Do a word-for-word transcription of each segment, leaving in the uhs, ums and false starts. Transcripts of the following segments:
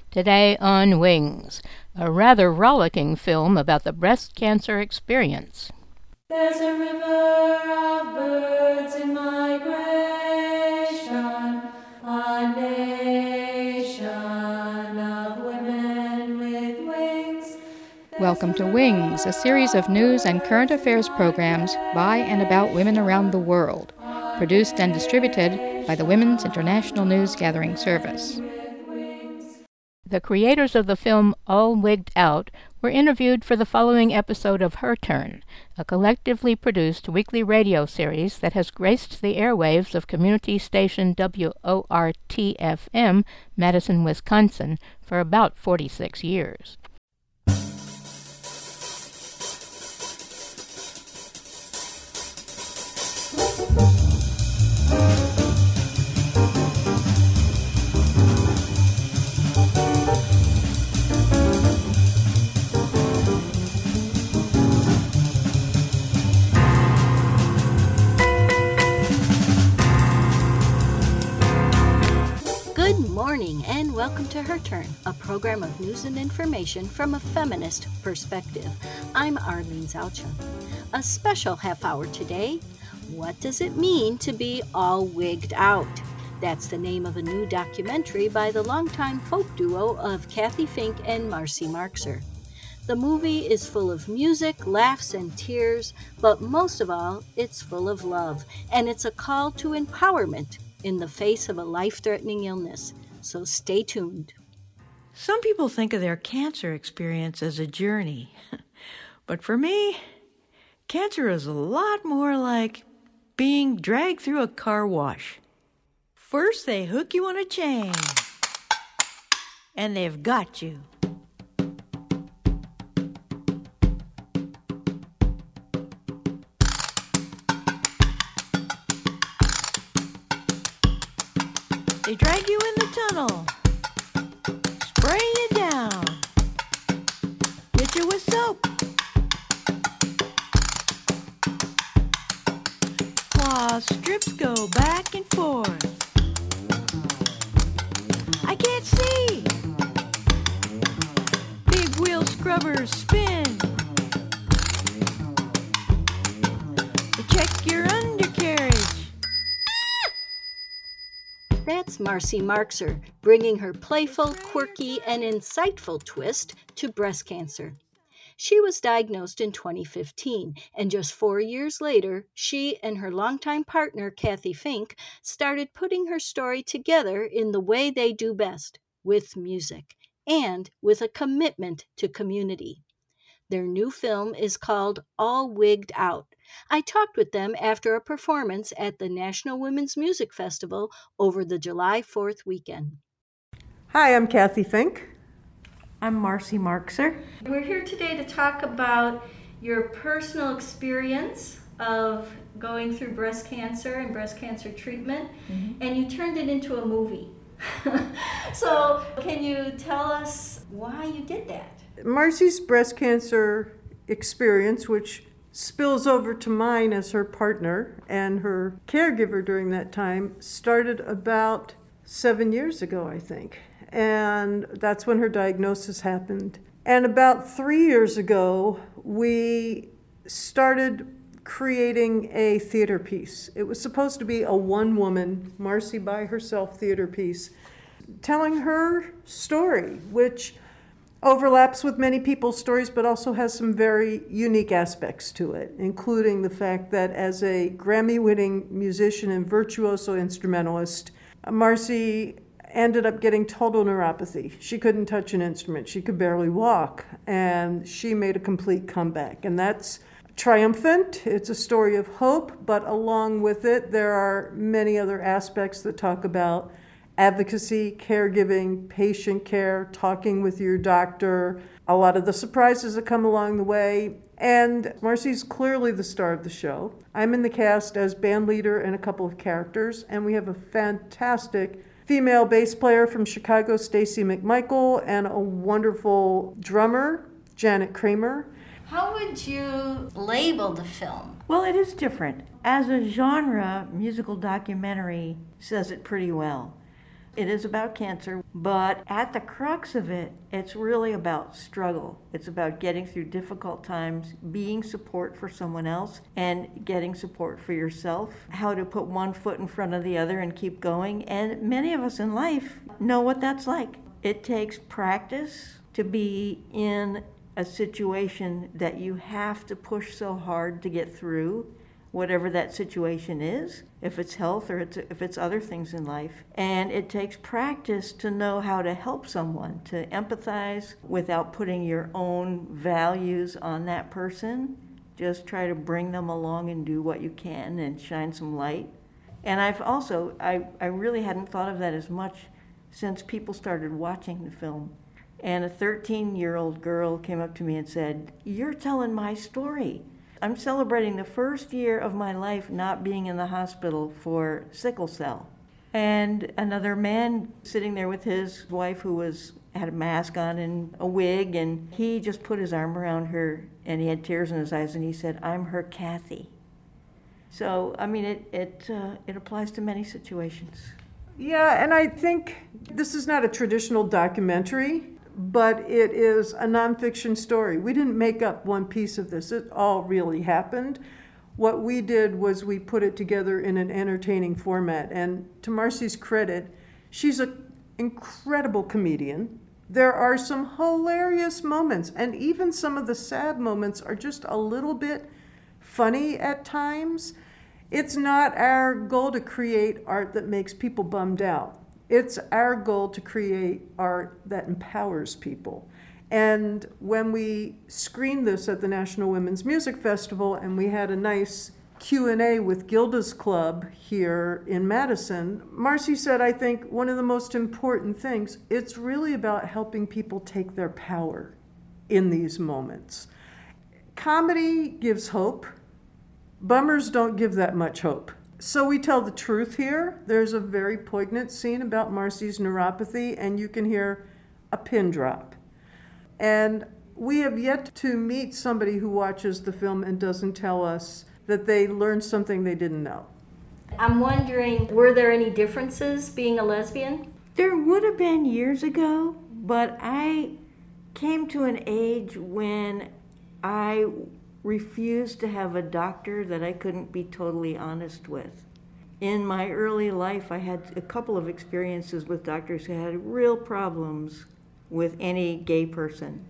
Today on Wings, a rather rollicking film about the breast cancer experience. There's a river of birds in migration, a nation of women with wings. Welcome to Wings, a series of news and current affairs programs by and about women around the world, produced and distributed by the Women's International News Gathering Service. The creators of the film All Wigged Out were interviewed for the following episode of Her Turn, a collectively produced weekly radio series that has graced the airwaves of community station W O R T F M, Madison, Wisconsin, for about forty-six years. Good morning and welcome to Her Turn, a program of news and information from a feminist perspective. I'm Arlene Zaucha. A special half hour today. What does it mean to be all wigged out? That's the name of a new documentary by the longtime folk duo of Kathy Fink and Marcy Marxer. The movie is full of music, laughs, and tears, but most of all, it's full of love, and it's a call to empowerment in the face of a life-threatening illness. So stay tuned. Some people think of their cancer experience as a journey. But for me, cancer is a lot more like being dragged through a car wash. First, they hook you on a chain, and they've got you. They drag you in the tunnel, spray you down, hit you with soap, claw strips go back and forth. I can't see. Big wheel scrubbers spin. They check your undercarriage. That's Marcy Marxer, bringing her playful, quirky, and insightful twist to breast cancer. She was diagnosed in twenty fifteen, and just four years later, she and her longtime partner, Kathy Fink, started putting her story together in the way they do best, with music, and with a commitment to community. Their new film is called All Wigged Out. I talked with them after a performance at the National Women's Music Festival over the July fourth weekend. Hi, I'm Kathy Fink. I'm Marcy Marxer. We're here today to talk about your personal experience of going through breast cancer and breast cancer treatment, mm-hmm. and you turned it into a movie. So can you tell us why you did that? Marcy's breast cancer experience, which spills over to mine as her partner and her caregiver during that time, started about seven years ago, I think. And that's when her diagnosis happened. And about three years ago, we started creating a theater piece. It was supposed to be a one-woman, Marcy by herself theater piece, telling her story, which overlaps with many people's stories, but also has some very unique aspects to it, including the fact that as a Grammy-winning musician and virtuoso instrumentalist, Marcy ended up getting total neuropathy. She couldn't touch an instrument. She could barely walk, and she made a complete comeback. And that's triumphant. It's a story of hope, but along with it, there are many other aspects that talk about advocacy, caregiving, patient care, talking with your doctor, a lot of the surprises that come along the way. And Marcy's clearly the star of the show. I'm in the cast as band leader and a couple of characters, and we have a fantastic female bass player from Chicago, Stacy McMichael, and a wonderful drummer, Janet Kramer. How would you label the film? Well, it is different. As a genre, musical documentary says it pretty well. It is about cancer, but at the crux of it, it's really about struggle. It's about getting through difficult times, being support for someone else, and getting support for yourself, how to put one foot in front of the other and keep going. And many of us in life know what that's like. It takes practice to be in a situation that you have to push so hard to get through, whatever that situation is, if it's health or it's, if it's other things in life. And it takes practice to know how to help someone, to empathize without putting your own values on that person. Just try to bring them along and do what you can and shine some light. And I've also, I, I really hadn't thought of that as much since people started watching the film. And a thirteen-year-old girl came up to me and said, "You're telling my story. I'm celebrating the first year of my life not being in the hospital for sickle cell." And another man sitting there with his wife who was had a mask on and a wig, and he just put his arm around her and he had tears in his eyes and he said, "I'm her Kathy." So, I mean, it it uh, it applies to many situations. Yeah, and I think this is not a traditional documentary, but it is a nonfiction story. We didn't make up one piece of this. It all really happened. What we did was we put it together in an entertaining format. And to Marcy's credit, she's an incredible comedian. There are some hilarious moments, and even some of the sad moments are just a little bit funny at times. It's not our goal to create art that makes people bummed out. It's our goal to create art that empowers people. And when we screened this at the National Women's Music Festival and we had a nice Q and A with Gilda's Club here in Madison, Marcy said, I think one of the most important things, it's really about helping people take their power in these moments. Comedy gives hope. Bummers don't give that much hope. So we tell the truth here. There's a very poignant scene about Marcy's neuropathy, and you can hear a pin drop. And we have yet to meet somebody who watches the film and doesn't tell us that they learned something they didn't know. I'm wondering, were there any differences being a lesbian? There would have been years ago, but I came to an age when I refused to have a doctor that I couldn't be totally honest with. In my early life, I had a couple of experiences with doctors who had real problems with any gay person.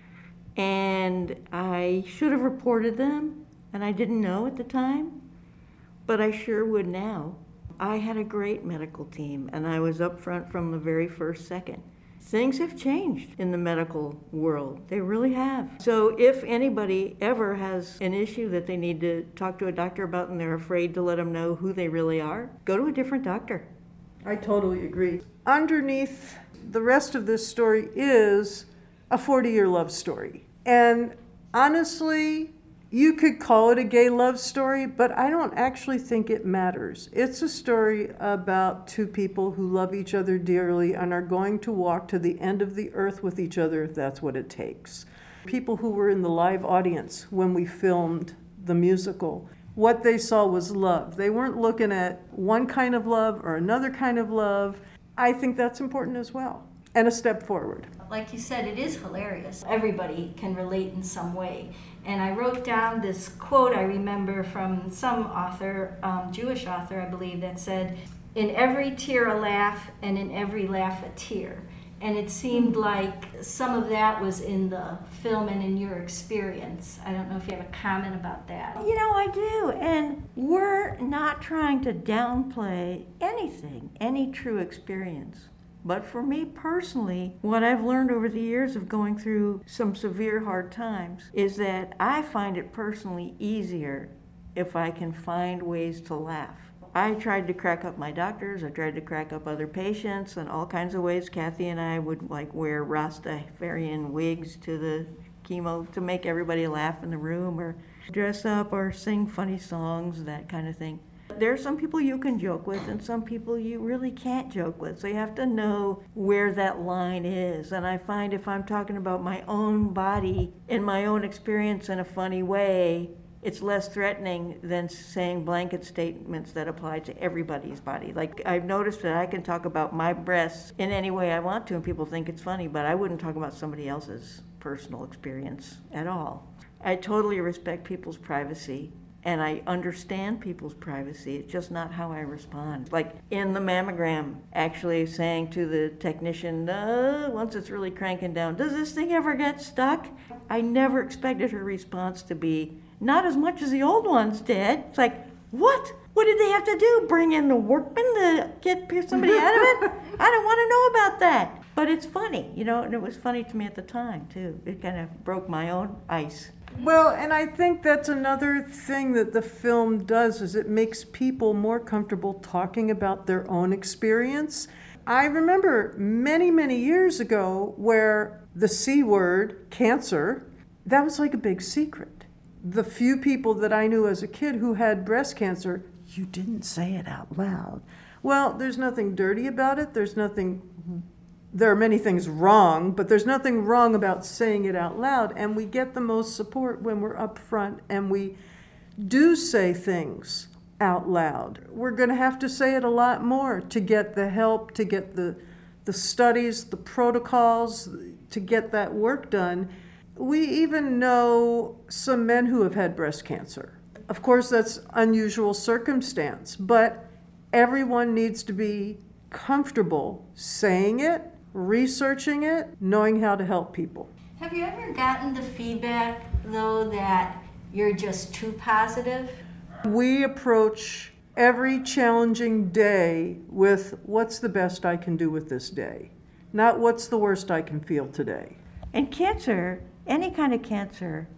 And I should have reported them, and I didn't know at the time, but I sure would now. I had a great medical team, and I was up front from the very first second. Things have changed in the medical world. They really have. So if anybody ever has an issue that they need to talk to a doctor about and they're afraid to let them know who they really are, go to a different doctor. I totally agree. Underneath the rest of this story is a forty-year love story. And honestly, you could call it a gay love story, but I don't actually think it matters. It's a story about two people who love each other dearly and are going to walk to the end of the earth with each other if that's what it takes. People who were in the live audience when we filmed the musical, what they saw was love. They weren't looking at one kind of love or another kind of love. I think that's important as well, and a step forward. Like you said, it is hilarious. Everybody can relate in some way. And I wrote down this quote I remember from some author, um, Jewish author, I believe, that said, "In every tear a laugh, and in every laugh a tear." And it seemed like some of that was in the film and in your experience. I don't know if you have a comment about that. You know, I do. And we're not trying to downplay anything, any true experience. But for me personally, what I've learned over the years of going through some severe hard times is that I find it personally easier if I can find ways to laugh. I tried to crack up my doctors, I tried to crack up other patients in all kinds of ways. Kathy and I would like wear Rastafarian wigs to the chemo to make everybody laugh in the room, or dress up or sing funny songs, that kind of thing. There are some people you can joke with and some people you really can't joke with. So you have to know where that line is. And I find if I'm talking about my own body and my own experience in a funny way, it's less threatening than saying blanket statements that apply to everybody's body. Like, I've noticed that I can talk about my breasts in any way I want to, and people think it's funny, but I wouldn't talk about somebody else's personal experience at all. I totally respect people's privacy, and I understand people's privacy. It's just not how I respond. Like in the mammogram, actually saying to the technician, uh, once it's really cranking down, does this thing ever get stuck? I never expected her response to be, not as much as the old ones did. It's like, what? What did they have to do? Bring in the workman to get somebody out of it? I don't want to know about that. But it's funny, you know, and it was funny to me at the time, too. It kind of broke my own ice. Well, and I think that's another thing that the film does, is it makes people more comfortable talking about their own experience. I remember many, many years ago where the C word, cancer, that was like a big secret. The few people that I knew as a kid who had breast cancer, you didn't say it out loud. Well, there's nothing dirty about it. There's nothing, there are many things wrong, but there's nothing wrong about saying it out loud. And we get the most support when we're up front and we do say things out loud. We're going to have to say it a lot more to get the help, to get the, the studies, the protocols, to get that work done. We even know some men who have had breast cancer. Of course, that's unusual circumstance, but everyone needs to be comfortable saying it, researching it, knowing how to help people. Have you ever gotten the feedback, though, that you're just too positive? We approach every challenging day with what's the best I can do with this day, not what's the worst I can feel today. And cancer, any kind of cancer,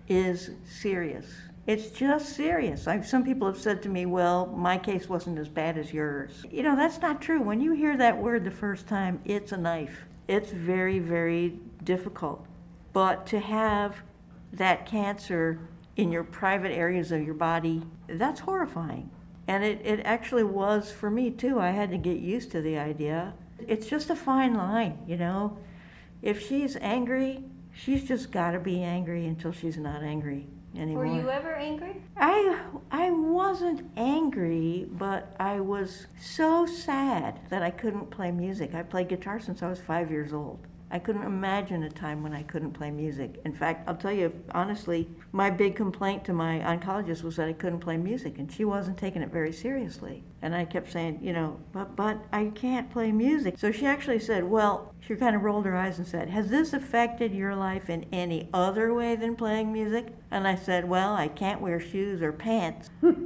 is serious. It's just serious. I've, some people have said to me, well, my case wasn't as bad as yours. You know, that's not true. When you hear that word the first time, it's a knife. It's very, very difficult. But to have that cancer in your private areas of your body, that's horrifying. And it, it actually was for me, too. I had to get used to the idea. It's just a fine line, you know. If she's angry, she's just got to be angry until she's not angry anymore. Were you ever angry? I I wasn't angry, but I was so sad that I couldn't play music. I played guitar since I was five years old. I couldn't imagine a time when I couldn't play music. In fact, I'll tell you, honestly, my big complaint to my oncologist was that I couldn't play music, and she wasn't taking it very seriously. And I kept saying, you know, but, but I can't play music. So she actually said, well, she kind of rolled her eyes and said, has this affected your life in any other way than playing music? And I said, well, I can't wear shoes or pants.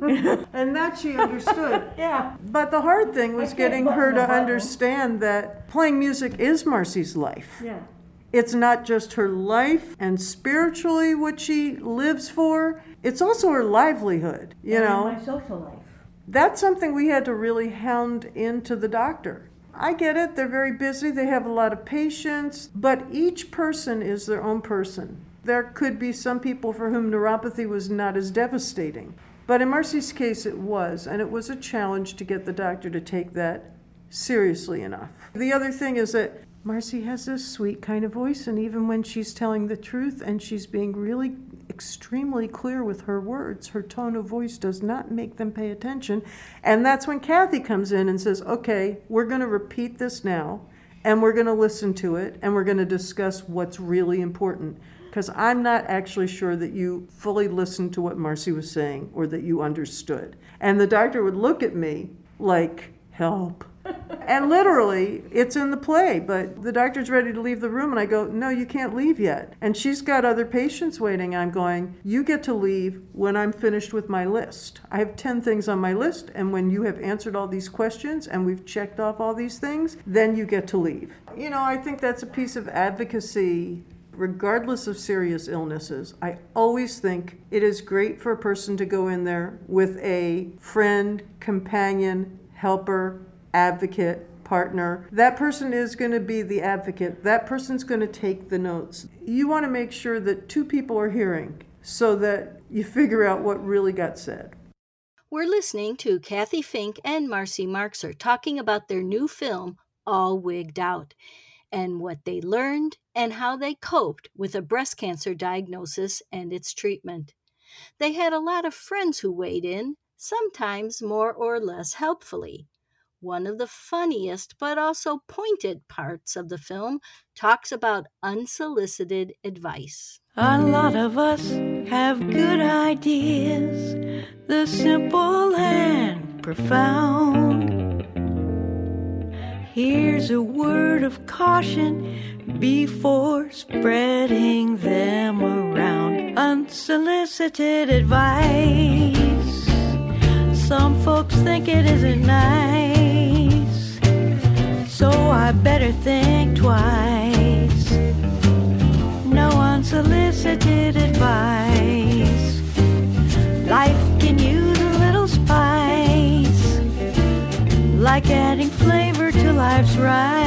And that she understood. Yeah. But the hard thing was getting her to understand that playing music is Marcy's life. Yeah. It's not just her life and spiritually what she lives for, it's also her livelihood, you And know. my social life. That's something we had to really hound into the doctor. I get it, they're very busy, they have a lot of patients, but each person is their own person. There could be some people for whom neuropathy was not as devastating. But in Marcy's case, it was, and it was a challenge to get the doctor to take that seriously enough. The other thing is that Marcy has this sweet kind of voice, and even when she's telling the truth and she's being really extremely clear with her words, her tone of voice does not make them pay attention. And that's when Kathy comes in and says, okay, we're going to repeat this now, and we're going to listen to it, and we're going to discuss what's really important. Because I'm not actually sure that you fully listened to what Marcy was saying or that you understood. And the doctor would look at me like, help. And literally, it's in the play, but the doctor's ready to leave the room, and I go, no, you can't leave yet. And she's got other patients waiting. I'm going, you get to leave when I'm finished with my list. I have ten things on my list, and when you have answered all these questions and we've checked off all these things, then you get to leave. You know, I think that's a piece of advocacy. Regardless of serious illnesses, I always think it is great for a person to go in there with a friend, companion, helper, advocate, partner. That person is going to be the advocate. That person's going to take the notes. You want to make sure that two people are hearing so that you figure out what really got said. We're listening to Kathy Fink and Marcy Marxer talking about their new film, All Wigged Out, and what they learned and how they coped with a breast cancer diagnosis and its treatment. They had a lot of friends who weighed in, sometimes more or less helpfully. One of the funniest but also pointed parts of the film talks about unsolicited advice. A lot of us have good ideas, the simple and profound. Here's a word of caution before spreading them around. Unsolicited advice, some folks think it isn't nice, so I better think twice. No unsolicited advice. Life can use a little spice, like adding flavor to life's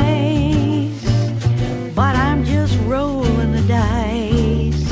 rice. But I'm just rolling the dice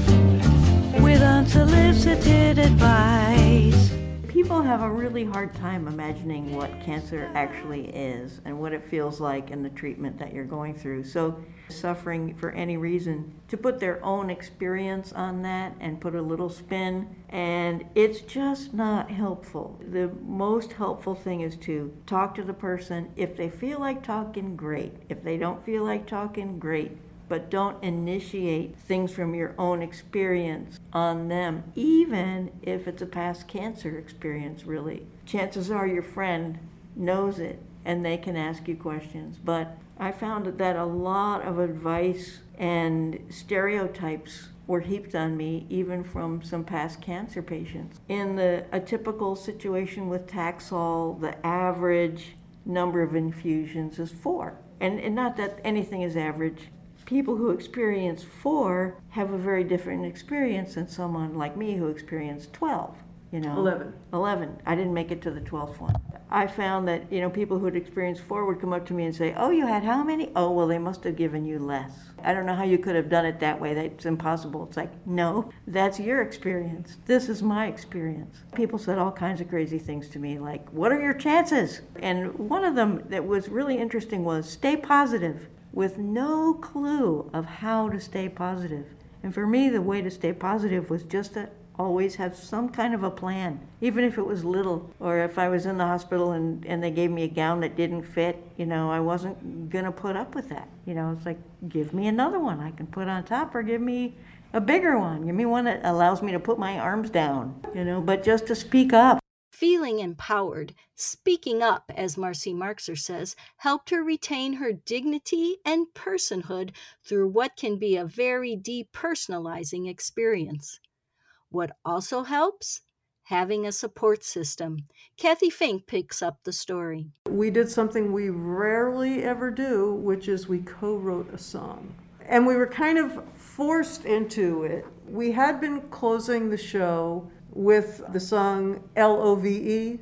with unsolicited advice. People have a really hard time imagining what cancer actually is and what it feels like in the treatment that you're going through. So suffering for any reason, to put their own experience on that and put a little spin, and it's just not helpful. The most helpful thing is to talk to the person. If they feel like talking, great. If they don't feel like talking, great. But don't initiate things from your own experience on them, even if it's a past cancer experience, really. Chances are your friend knows it and they can ask you questions. But I found that a lot of advice and stereotypes were heaped on me, even from some past cancer patients. In the, a typical situation with Taxol, the average number of infusions is four. And, and not that anything is average. People who experience four have a very different experience than someone like me who experienced twelve, you know. eleven. eleven. I didn't make it to the twelfth one. I found that, you know, people who had experienced four would come up to me and say, oh, you had how many? Oh, well, they must have given you less. I don't know how you could have done it that way. That's impossible. It's like, no, that's your experience. This is my experience. People said all kinds of crazy things to me, like, what are your chances? And one of them that was really interesting was stay positive, with no clue of how to stay positive. And for me, the way to stay positive was just to always have some kind of a plan, even if it was little, or if I was in the hospital and, and they gave me a gown that didn't fit, you know, I wasn't gonna put up with that. You know, it's like, give me another one I can put on top, or give me a bigger one. Give me one that allows me to put my arms down, you know, but just to speak up. Feeling empowered, speaking up, as Marcy Marxer says, helped her retain her dignity and personhood through what can be a very depersonalizing experience. What also helps? Having a support system. Kathy Fink picks up the story. We did something we rarely ever do, which is we co-wrote a song. And we were kind of forced into it. We had been closing the show with the song L O V E,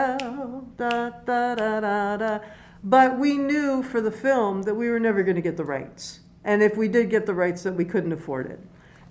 L, da, da, da, da, da. But we knew for the film that we were never going to get the rights. And if we did get the rights, that we couldn't afford it.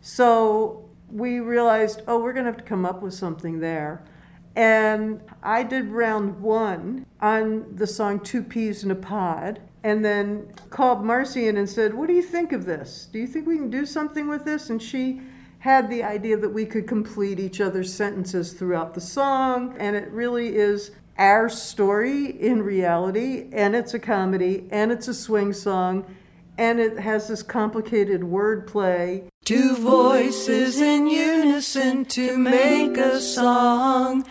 So we realized, oh, we're going to have to come up with something there. And I did round one on the song Two Peas in a Pod, and then called Marcy in and said, what do you think of this? Do you think we can do something with this? And she had the idea that we could complete each other's sentences throughout the song, and it really is our story in reality, and it's a comedy, and it's a swing song, and it has this complicated wordplay. Two voices in unison to make a song.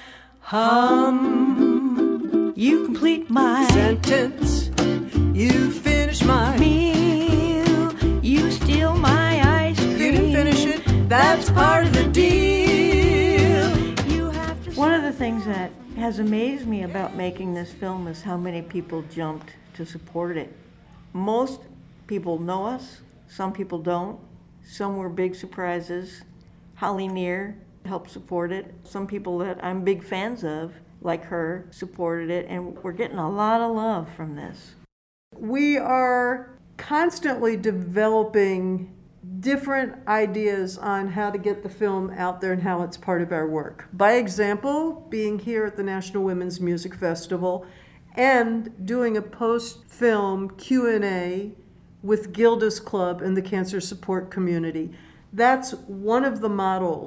Hum. You complete my sentence. You finish my meal. You steal my ice cream. You didn't finish it. That's part of the deal. You have to. One of the things that has amazed me about making this film is how many people jumped to support it. Most people know us, some people don't. Some were big surprises. Holly Near helped support it. Some people that I'm big fans of, like her, supported it, and we're getting a lot of love from this. We are constantly developing different ideas on how to get the film out there and how it's part of our work. By example, being here at the National Women's Music Festival and doing a post-film Q and A with Gilda's Club and the cancer support community. That's one of the models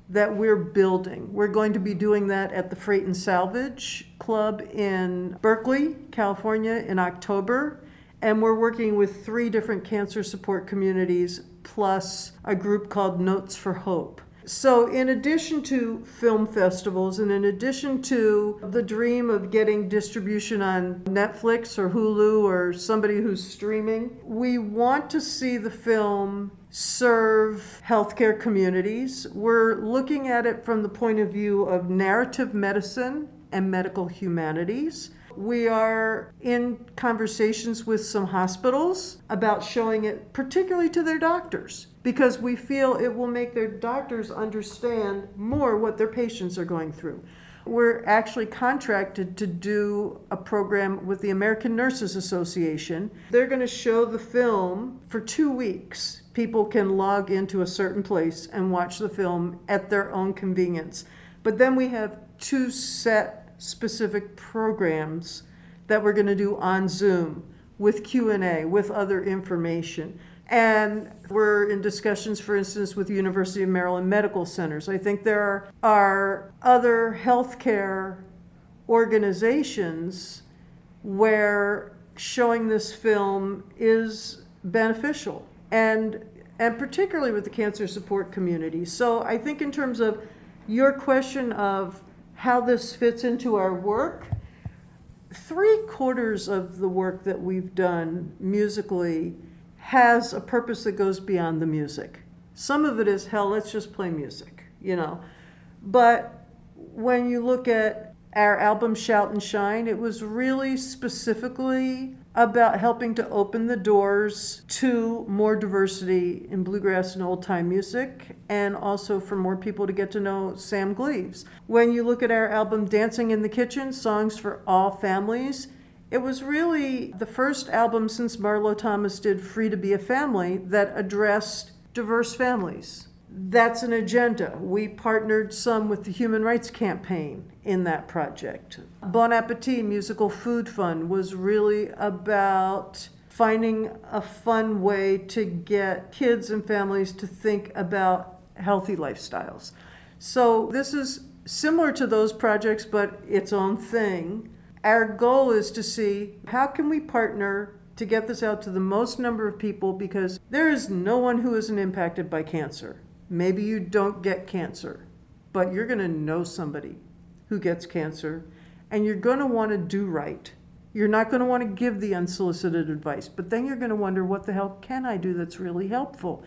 that we're building. We're going to be doing that at the Freight and Salvage Club in Berkeley, California in October. And we're working with three different cancer support communities plus a group called Notes for Hope. So in addition to film festivals and in addition to the dream of getting distribution on Netflix or Hulu or somebody who's streaming, we want to see the film serve healthcare communities. We're looking at it from the point of view of narrative medicine and medical humanities. We are in conversations with some hospitals about showing it particularly to their doctors, because we feel it will make their doctors understand more what their patients are going through. We're actually contracted to do a program with the American Nurses Association. They're going to show the film for two weeks. People can log into a certain place and watch the film at their own convenience. But then we have two set specific programs that we're going to do on Zoom with Q and A, with other information. And we're in discussions, for instance, with the University of Maryland Medical Centers. I think there are, are other healthcare organizations where showing this film is beneficial, and and particularly with the cancer support community. So I think in terms of your question of how this fits into our work, three quarters of the work that we've done musically has a purpose that goes beyond the music. Some of it is, hell, let's just play music, you know. But when you look at our album Shout and Shine, it was really specifically about helping to open the doors to more diversity in bluegrass and old time music, and also for more people to get to know Sam Gleaves. When you look at our album Dancing in the Kitchen, Songs for All Families, it was really the first album since Marlo Thomas did Free to Be a Family that addressed diverse families. That's an agenda. We partnered some with the Human Rights Campaign in that project. Bon Appetit Musical Food Fund was really about finding a fun way to get kids and families to think about healthy lifestyles. So this is similar to those projects, but its own thing. Our goal is to see how can we partner to get this out to the most number of people, because there is no one who isn't impacted by cancer. Maybe you don't get cancer, but you're going to know somebody who gets cancer, and you're going to want to do right. You're not going to want to give the unsolicited advice, but then you're going to wonder, what the hell can I do that's really helpful?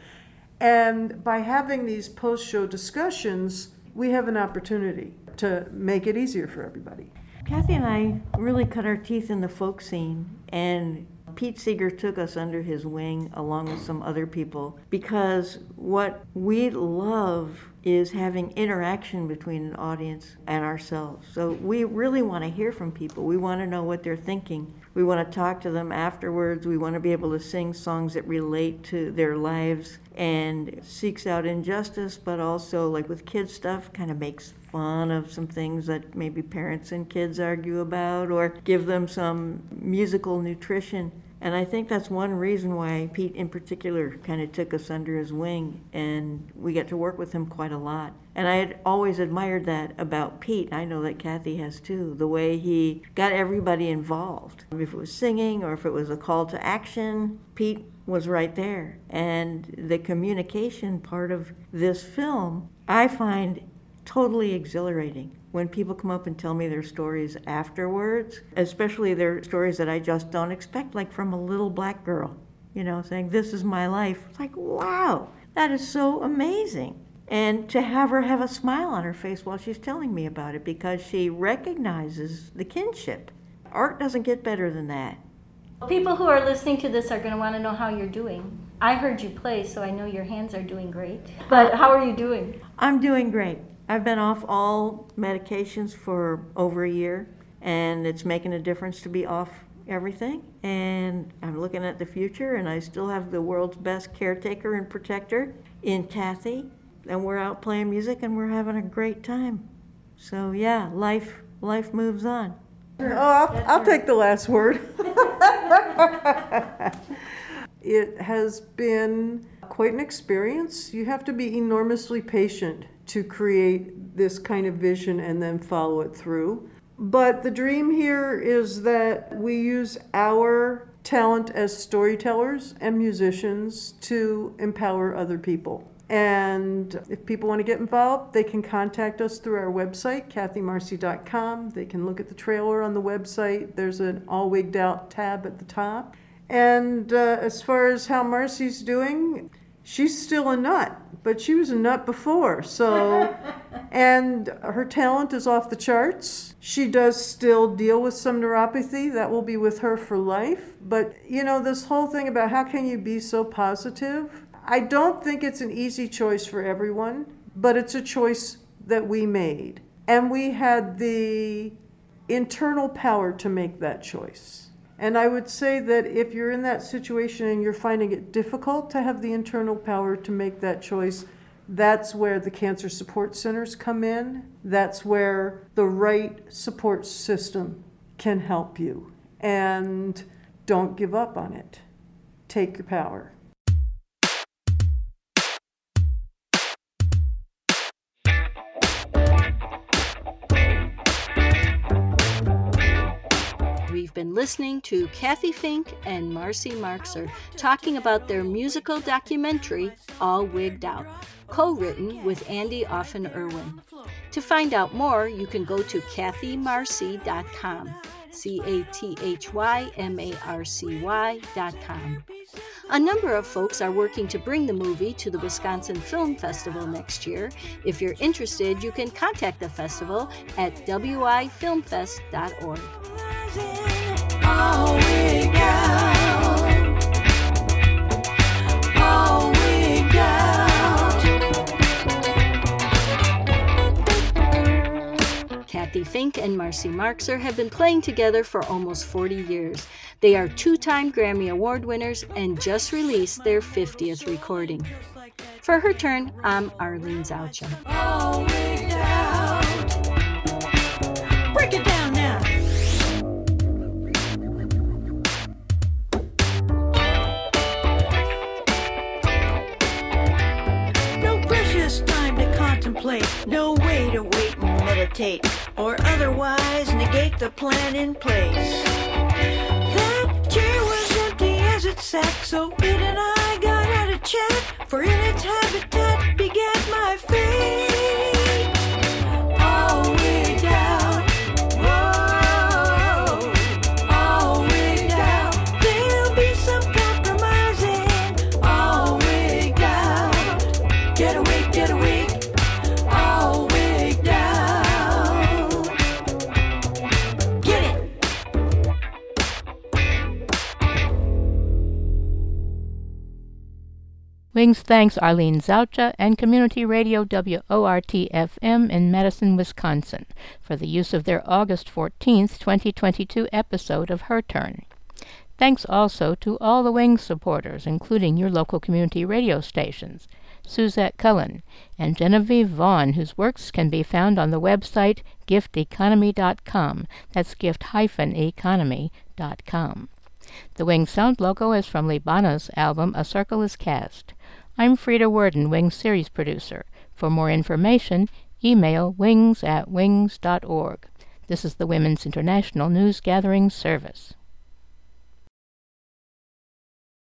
And by having these post-show discussions, we have an opportunity to make it easier for everybody. Kathy and I really cut our teeth in the folk scene, and Pete Seeger took us under his wing along with some other people, because what we love is having interaction between an audience and ourselves. So we really want to hear from people. We want to know what they're thinking. We want to talk to them afterwards. We want to be able to sing songs that relate to their lives and seeks out injustice, but also, like with kids stuff, kind of makes fun of some things that maybe parents and kids argue about, or give them some musical nutrition. And I think that's one reason why Pete in particular kind of took us under his wing, and we get to work with him quite a lot. And I had always admired that about Pete. I know that Kathy has too, the way he got everybody involved. If it was singing or if it was a call to action, Pete was right there. And the communication part of this film, I find totally exhilarating. When people come up and tell me their stories afterwards, especially their stories that I just don't expect, like from a little black girl, you know, saying, this is my life. It's like, wow, that is so amazing. And to have her have a smile on her face while she's telling me about it, because she recognizes the kinship. Art doesn't get better than that. People who are listening to this are going to want to know how you're doing. I heard you play, so I know your hands are doing great. But how are you doing? I'm doing great. I've been off all medications for over a year, and it's making a difference to be off everything. And I'm looking at the future, and I still have the world's best caretaker and protector in Kathy. And we're out playing music, and we're having a great time. So yeah, life life moves on. Oh, I'll, I'll take the last word. It has been quite an experience. You have to be enormously patient to create this kind of vision and then follow it through. But the dream here is that we use our talent as storytellers and musicians to empower other people. And if people want to get involved, they can contact us through our website, Kathy Marcy dot com. They can look at the trailer on the website. There's an All Wigged Out tab at the top. And uh, as far as how Marcy's doing, she's still a nut, but she was a nut before. So, and her talent is off the charts. She does still deal with some neuropathy. That will be with her for life. But, you know, this whole thing about how can you be so positive? I don't think it's an easy choice for everyone, but it's a choice that we made. And we had the internal power to make that choice. And I would say that if you're in that situation and you're finding it difficult to have the internal power to make that choice, that's where the cancer support centers come in. That's where the right support system can help you. And don't give up on it. Take your power. We've been listening to Kathy Fink and Marcy Marxer talking about their musical documentary, All Wigged Out, co-written with Andy Offen-Irwin. To find out more, you can go to Kathy Marcy dot com, C A T H Y M A R C Y dot com. A number of folks are working to bring the movie to the Wisconsin Film Festival next year. If you're interested, you can contact the festival at w i film fest dot org. All wigged out. All wigged out. Kathy Fink and Marcy Marxer have been playing together for almost forty years. They are two-time Grammy Award winners and just released their fiftieth recording. For Her Turn, I'm Arlene Zaucha. All wigged out. Break it down now. No way to wait and meditate, or otherwise negate the plan in place. That chair was empty as it sat, so it and I got out a chat, for in its habitat began my fate. All wigged out, whoa, all wigged out. There'll be some compromising. All wigged out, get away, get away. All wigged out. Get it. Wings thanks Arlene Zaucha and Community Radio W O R T F M in Madison, Wisconsin, for the use of their August fourteenth, twenty twenty-two episode of Her Turn. Thanks also to all the Wings supporters, including your local community radio stations, Suzette Cullen, and Genevieve Vaughn, whose works can be found on the website gift economy dot com. That's gift economy dot com. The Wings sound logo is from Libana's album A Circle is Cast. I'm Frida Worden, Wings series producer. For more information, email wings at wings dot org. This is the Women's International News Gathering Service.